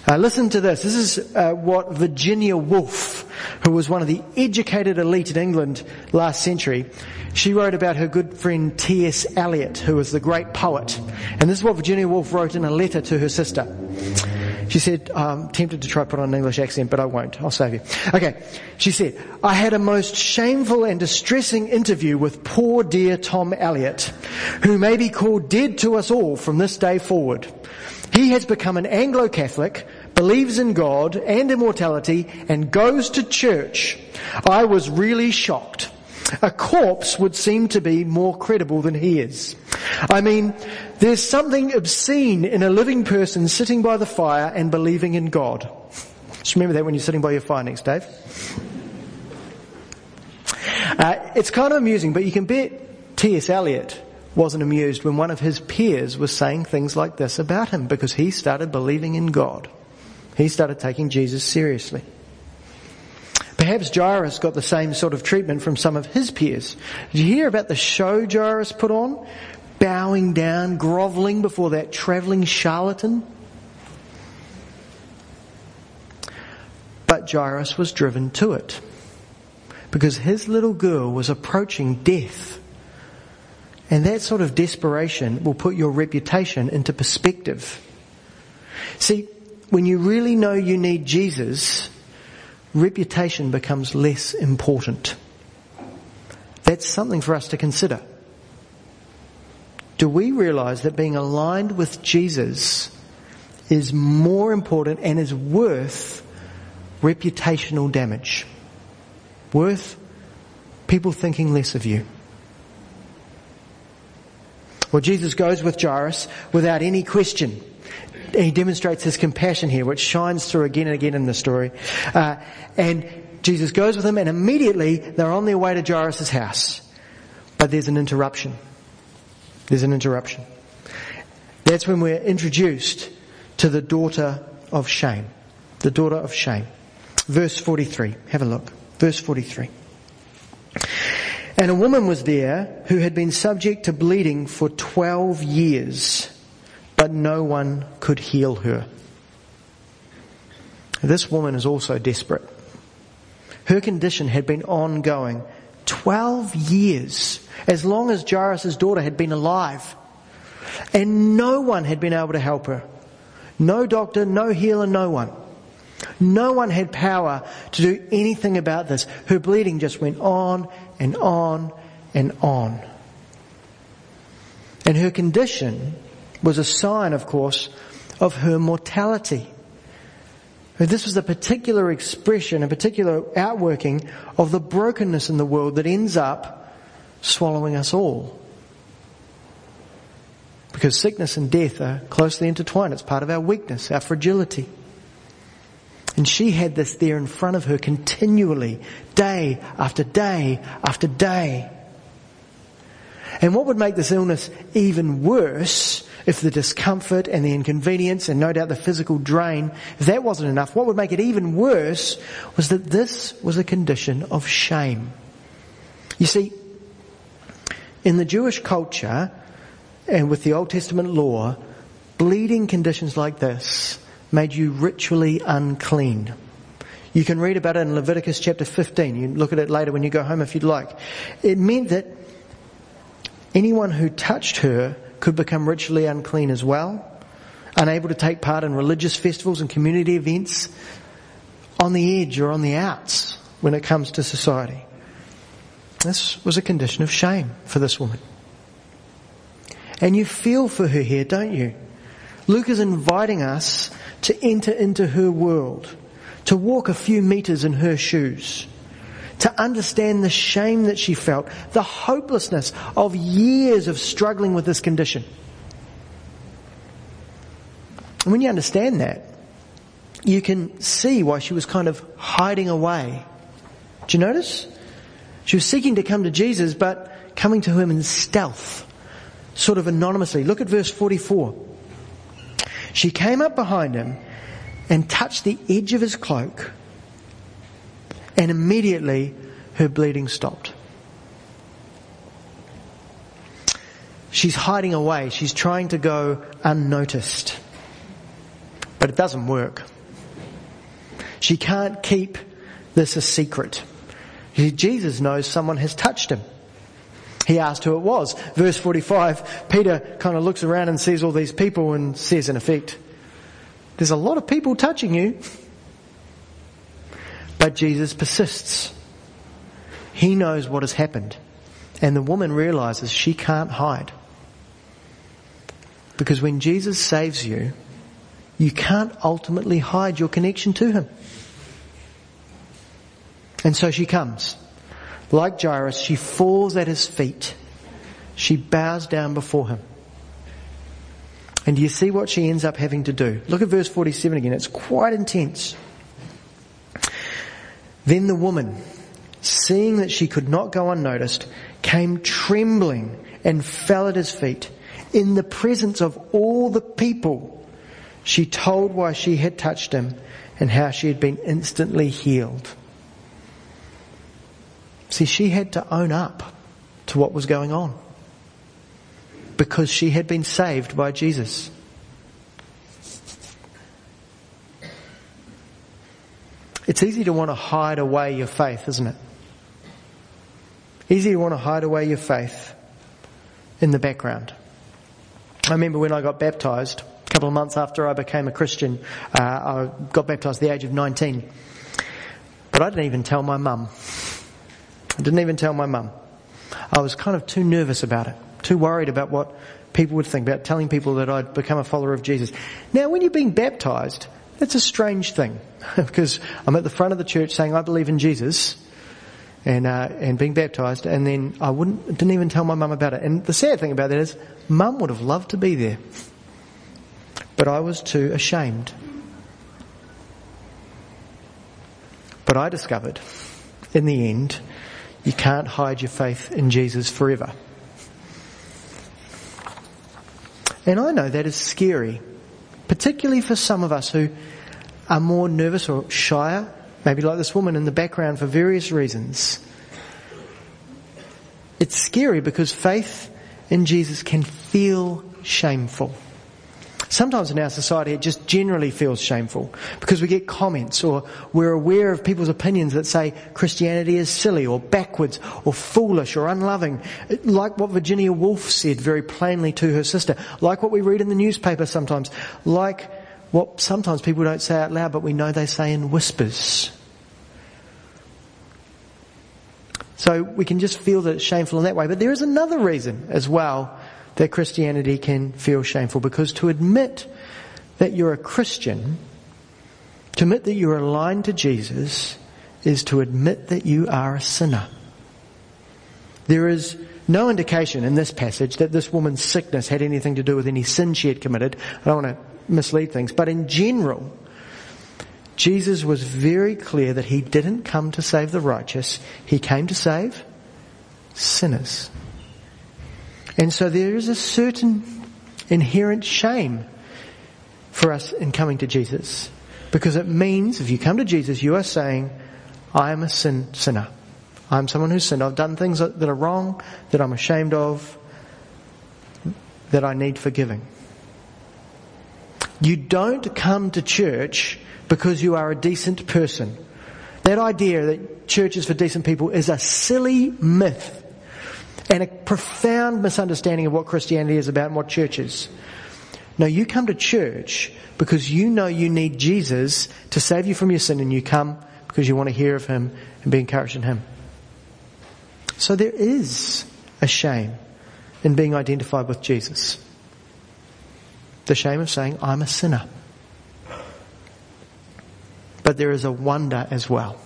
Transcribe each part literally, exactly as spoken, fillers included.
Uh, listen to this. This is uh, what Virginia Woolf, who was one of the educated elite in England last century, she wrote about her good friend T S Eliot, who was the great poet. And this is what Virginia Woolf wrote in a letter to her sister. She said, I'm tempted to try to put on an English accent, but I won't. I'll save you. Okay. She said, I had a most shameful and distressing interview with poor dear Tom Eliot, who may be called dead to us all from this day forward. He has become an Anglo-Catholic, believes in God and immortality, and goes to church. I was really shocked. A corpse would seem to be more credible than he is. I mean, there's something obscene in a living person sitting by the fire and believing in God. Just remember that when you're sitting by your fire next, Dave. Uh, it's kind of amusing, but you can bet T S Eliot wasn't amused when one of his peers was saying things like this about him, because he started believing in God. He started taking Jesus seriously. Perhaps Jairus got the same sort of treatment from some of his peers. Did you hear about the show Jairus put on? Bowing down, grovelling before that travelling charlatan? But Jairus was driven to it, because his little girl was approaching death. And that sort of desperation will put your reputation into perspective. See, when you really know you need Jesus, reputation becomes less important. That's something for us to consider. Do we realize that being aligned with Jesus is more important and is worth reputational damage? Worth people thinking less of you? Well, Jesus goes with Jairus without any question. He demonstrates his compassion here, which shines through again and again in the story. Uh, and Jesus goes with him, and immediately they're on their way to Jairus' house. But there's an interruption. There's an interruption. That's when we're introduced to the daughter of shame. The daughter of shame. Verse forty-three. Have a look. Verse forty-three. And a woman was there who had been subject to bleeding for twelve years, but no one could heal her. This woman is also desperate. Her condition had been ongoing twelve years, as long as Jairus' daughter had been alive. And no one had been able to help her. No doctor, no healer, no one. No one had power to do anything about this. Her bleeding just went on and on and on. And her condition was a sign, of course, of her mortality. This was a particular expression, a particular outworking of the brokenness in the world that ends up swallowing us all. Because sickness and death are closely intertwined. It's part of our weakness, our fragility. And she had this there in front of her continually, day after day after day. And what would make this illness even worse, if the discomfort and the inconvenience and no doubt the physical drain, if that wasn't enough, what would make it even worse was that this was a condition of shame. You see, in the Jewish culture and with the Old Testament law, bleeding conditions like this made you ritually unclean. You can read about it in Leviticus chapter fifteen. You can look at it later when you go home if you'd like. It meant that anyone who touched her could become ritually unclean as well, unable to take part in religious festivals and community events, on the edge or on the outs when it comes to society. This was a condition of shame for this woman. And you feel for her here, don't you? Luke is inviting us to enter into her world, to walk a few meters in her shoes, to understand the shame that she felt, the hopelessness of years of struggling with this condition. And when you understand that, you can see why she was kind of hiding away. Do you notice? She was seeking to come to Jesus, but coming to him in stealth, sort of anonymously. Look at verse forty-four. She came up behind him and touched the edge of his cloak, and immediately her bleeding stopped. She's hiding away. She's trying to go unnoticed. But it doesn't work. She can't keep this a secret. Jesus knows someone has touched him. He asked who it was. Verse forty-five, Peter kind of looks around and sees all these people and says in effect, there's a lot of people touching you. But Jesus persists. He knows what has happened. And the woman realizes she can't hide. Because when Jesus saves you, you can't ultimately hide your connection to him. And so she comes. Like Jairus, she falls at his feet. She bows down before him. And do you see what she ends up having to do? Look at verse forty-seven again. It's quite intense. Then the woman, seeing that she could not go unnoticed, came trembling and fell at his feet. In the presence of all the people, she told why she had touched him and how she had been instantly healed. See, she had to own up to what was going on because she had been saved by Jesus. It's easy to want to hide away your faith, isn't it? Easy to want to hide away your faith in the background. I remember when I got baptised, a couple of months after I became a Christian, uh, I got baptised at the age of nineteen. But I didn't even tell my mum. I didn't even tell my mum. I was kind of too nervous about it, too worried about what people would think, about telling people that I'd become a follower of Jesus. Now, when you're being baptised, that's a strange thing, because I'm at the front of the church saying I believe in Jesus, and uh, and being baptised, and then I wouldn't didn't even tell my mum about it. And the sad thing about that is, mum would have loved to be there, but I was too ashamed. But I discovered, in the end, you can't hide your faith in Jesus forever. And I know that is scary, particularly for some of us who are more nervous or shyer, maybe like this woman in the background for various reasons. It's scary because faith in Jesus can feel shameful. Sometimes in our society it just generally feels shameful because we get comments or we're aware of people's opinions that say Christianity is silly or backwards or foolish or unloving. Like what Virginia Woolf said very plainly to her sister. Like what we read in the newspaper sometimes. Like what sometimes people don't say out loud but we know they say in whispers. So we can just feel that it's shameful in that way. But there is another reason as well that Christianity can feel shameful, because to admit that you're a Christian, to admit that you're aligned to Jesus, is to admit that you are a sinner. There is no indication in this passage that this woman's sickness had anything to do with any sin she had committed. I don't want to mislead things, but in general, Jesus was very clear that he didn't come to save the righteous. He came to save sinners. And so there is a certain inherent shame for us in coming to Jesus. Because it means, if you come to Jesus, you are saying, I am a sin sinner. I'm someone who's sinned. I've done things that are wrong, that I'm ashamed of, that I need forgiving. You don't come to church because you are a decent person. That idea that church is for decent people is a silly myth. And a profound misunderstanding of what Christianity is about and what church is. No, you come to church because you know you need Jesus to save you from your sin, and you come because you want to hear of him and be encouraged in him. So there is a shame in being identified with Jesus. The shame of saying, I'm a sinner. But there is a wonder as well.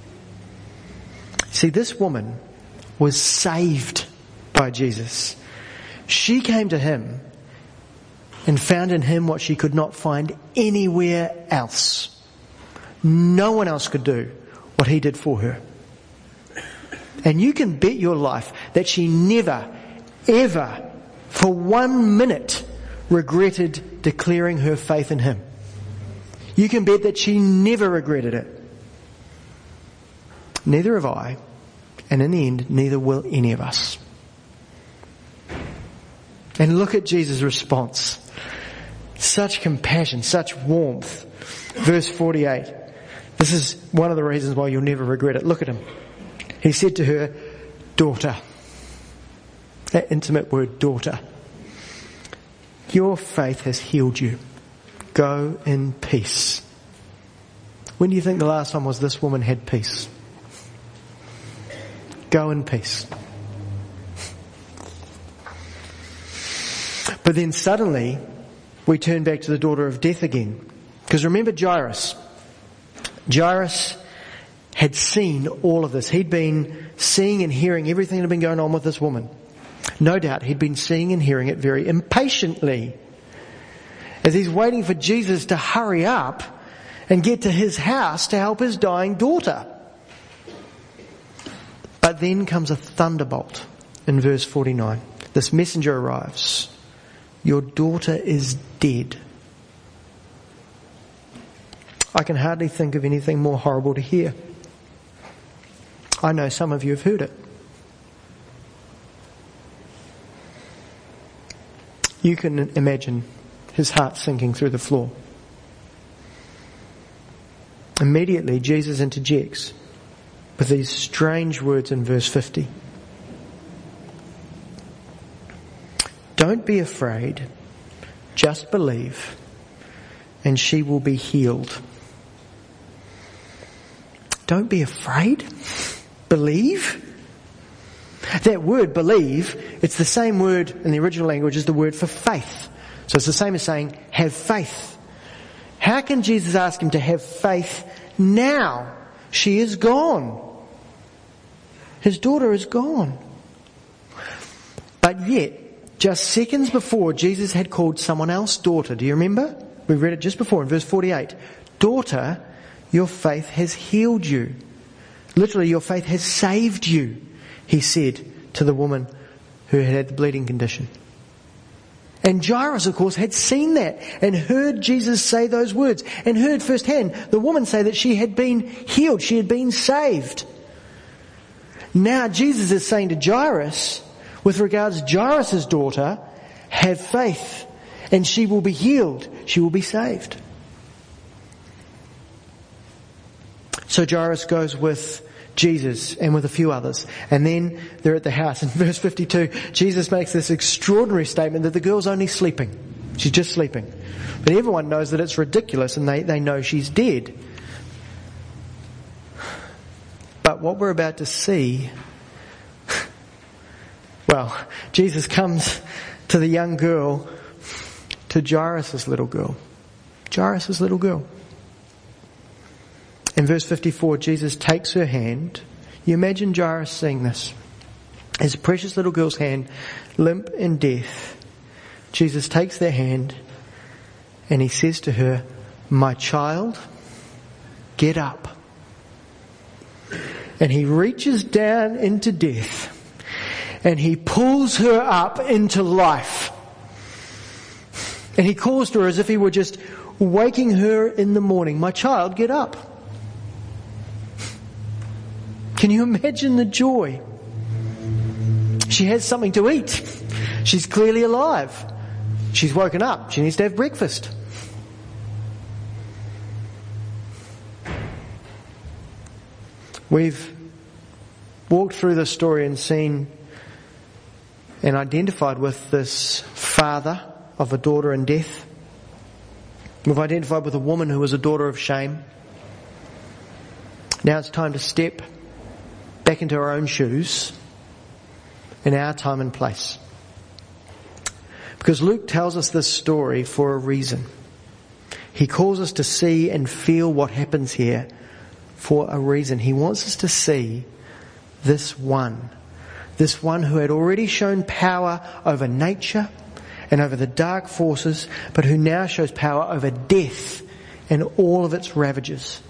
See, this woman was saved by Jesus. She came to him and found in him what she could not find anywhere else. No one else could do what he did for her. And you can bet your life that she never, ever, for one minute, regretted declaring her faith in him. You can bet that she never regretted it. Neither have I. And in the end, neither will any of us. And look at Jesus' response. Such compassion, such warmth. Verse forty-eight. This is one of the reasons why you'll never regret it. Look at him. He said to her, daughter. That intimate word, daughter. Your faith has healed you. Go in peace. When do you think the last time was this woman had peace? Go in peace. But then suddenly, we turn back to the daughter of death again. Because remember Jairus. Jairus had seen all of this. He'd been seeing and hearing everything that had been going on with this woman. No doubt he'd been seeing and hearing it very impatiently. As he's waiting for Jesus to hurry up and get to his house to help his dying daughter. But then comes a thunderbolt in verse forty-nine. This messenger arrives. Your daughter is dead. I can hardly think of anything more horrible to hear. I know some of you have heard it. You can imagine his heart sinking through the floor. Immediately, Jesus interjects with these strange words in verse fifty. Don't be afraid, just believe, and she will be healed. Don't be afraid, believe. That word believe, it's the same word in the original language as the word for faith. So it's the same as saying have faith. How can Jesus ask him to have faith now? She is gone. His daughter is gone. But yet, just seconds before, Jesus had called someone else daughter. Do you remember? We read it just before in verse forty-eight. Daughter, your faith has healed you. Literally, your faith has saved you, he said to the woman who had had the bleeding condition. And Jairus, of course, had seen that and heard Jesus say those words and heard firsthand the woman say that she had been healed, she had been saved. Now Jesus is saying to Jairus, with regards to Jairus' daughter, have faith and she will be healed, she will be saved. So Jairus goes with Jesus and with a few others. And then they're at the house. In verse fifty-two, Jesus makes this extraordinary statement that the girl's only sleeping. She's just sleeping. But everyone knows that it's ridiculous and they, they know she's dead. But what we're about to see, well, Jesus comes to the young girl, to Jairus' little girl. Jairus' little girl. In verse fifty-four, Jesus takes her hand. You imagine Jairus seeing this. His precious little girl's hand, limp in death. Jesus takes their hand and he says to her, my child, get up. And he reaches down into death and he pulls her up into life. And he calls to her as if he were just waking her in the morning. My child, get up. Can you imagine the joy? She has something to eat. She's clearly alive. She's woken up. She needs to have breakfast. We've walked through this story and seen and identified with this father of a daughter in death. We've identified with a woman who was a daughter of shame. Now it's time to step back into our own shoes in our time and place. Because Luke tells us this story for a reason. He calls us to see and feel what happens here for a reason. He wants us to see this one, this one who had already shown power over nature and over the dark forces, but who now shows power over death and all of its ravages.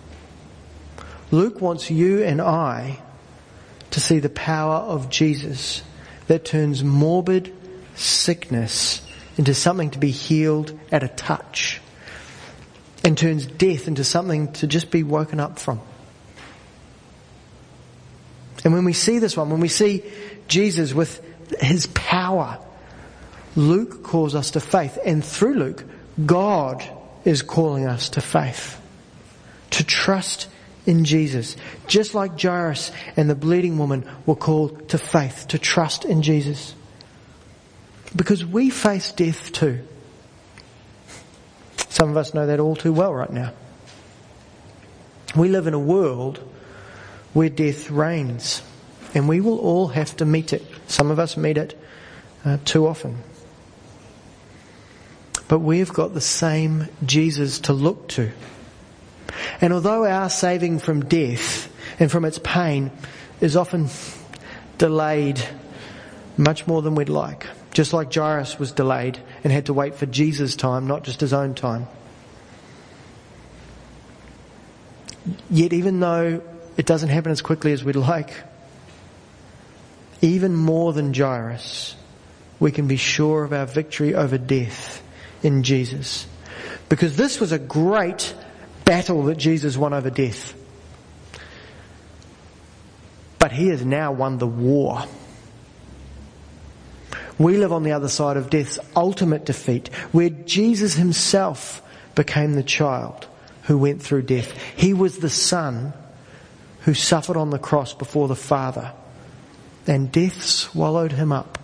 Luke wants you and I to see the power of Jesus that turns morbid sickness into something to be healed at a touch, and turns death into something to just be woken up from. And when we see this one, when we see Jesus with his power, Luke calls us to faith, and through Luke God is calling us to faith, to trust in Jesus. Just like Jairus and the bleeding woman were called to faith, to trust in Jesus. Because we face death too. Some of us know that all too well right now. We live in a world where death reigns, and we will all have to meet it. Some of us meet it uh, too often. But we've got the same Jesus to look to. And although our saving from death and from its pain is often delayed much more than we'd like, just like Jairus was delayed and had to wait for Jesus' time, not just his own time. Yet even though it doesn't happen as quickly as we'd like, even more than Jairus, we can be sure of our victory over death in Jesus. Because this was a great battle that Jesus won over death. But he has now won the war. We live on the other side of death's ultimate defeat, where Jesus himself became the child who went through death. He was the Son who suffered on the cross before the Father, and death swallowed him up.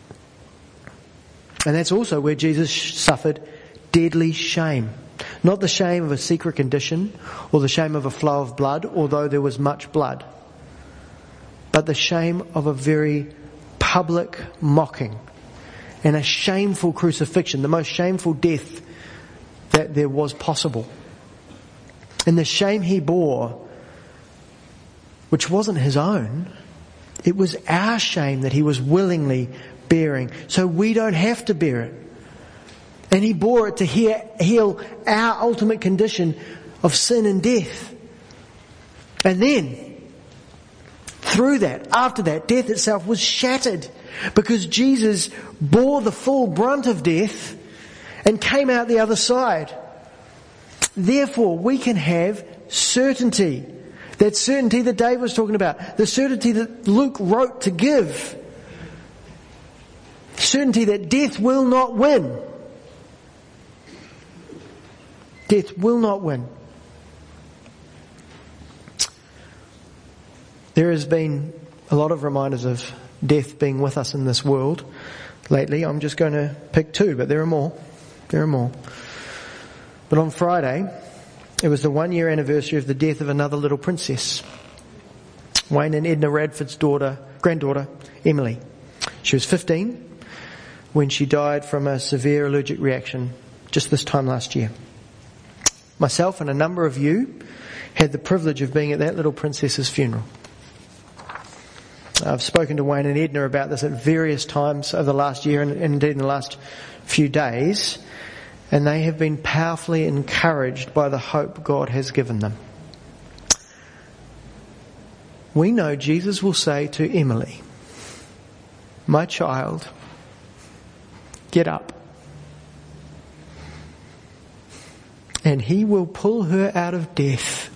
And that's also where Jesus suffered deadly shame. Not the shame of a secret condition or the shame of a flow of blood, although there was much blood, but the shame of a very public mocking and a shameful crucifixion, the most shameful death that there was possible. And the shame he bore, which wasn't his own, it was our shame that he was willingly bearing, so we don't have to bear it. And he bore it to heal our ultimate condition of sin and death. And then, through that, after that, death itself was shattered, because Jesus bore the full brunt of death and came out the other side. Therefore, we can have certainty. That certainty that Dave was talking about. The certainty that Luke wrote to give. Certainty that death will not win. Death will not win. There has been a lot of reminders of death being with us in this world lately. I'm just going to pick two, but there are more. There are more. But on Friday, it was the one year anniversary of the death of another little princess, Wayne and Edna Radford's daughter, granddaughter, Emily. She was fifteen when she died from a severe allergic reaction just this time last year. Myself and a number of you had the privilege of being at that little princess's funeral. I've spoken to Wayne and Edna about this at various times over the last year and indeed in the last few days, and they have been powerfully encouraged by the hope God has given them. We know Jesus will say to Emily, "My child, get up." And he will pull her out of death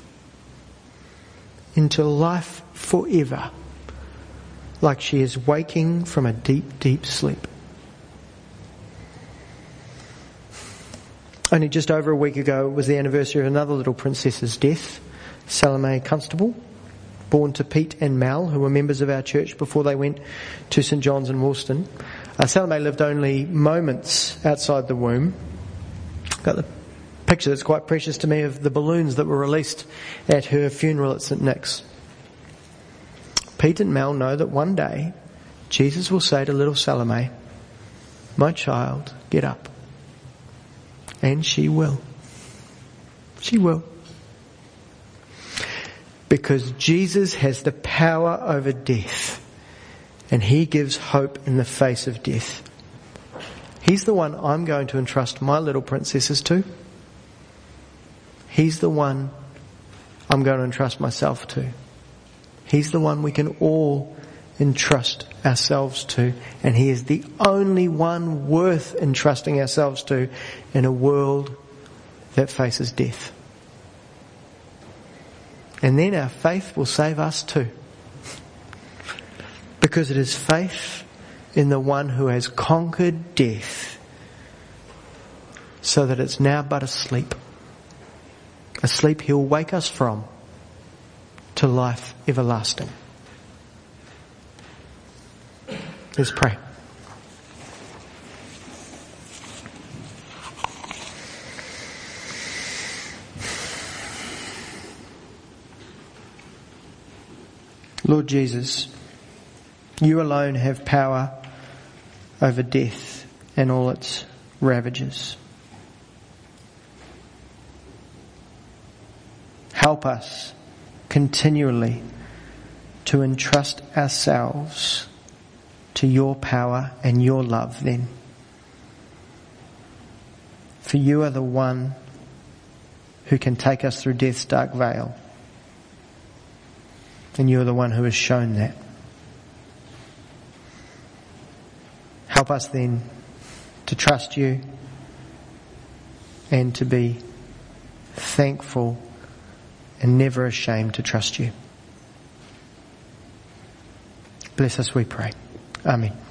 into life forever, like she is waking from a deep, deep sleep. Only just over a week ago was the anniversary of another little princess's death, Salome Constable, born to Pete and Mal, who were members of our church before they went to St John's in Woolston. Uh, Salome lived only moments outside the womb. Got the picture that's quite precious to me of the balloons that were released at her funeral at St Nick's. Pete and Mel know that one day Jesus will say to little Salome, "My child, get up." And she will. She will. Because Jesus has the power over death, and he gives hope in the face of death. He's the one I'm going to entrust my little princesses to. He's the one I'm going to entrust myself to. He's the one we can all entrust ourselves to, and he is the only one worth entrusting ourselves to in a world that faces death. And then our faith will save us too. Because it is faith in the one who has conquered death so that it's now but a sleep. A sleep He'll wake us from to life everlasting. Let's pray. Lord Jesus, You alone have power over death and all its ravages. Help us continually to entrust ourselves to Your power and Your love then. For You are the one who can take us through death's dark veil. And You are the one who has shown that. Help us then to trust You and to be thankful and never ashamed to trust You. Bless us, we pray. Amen.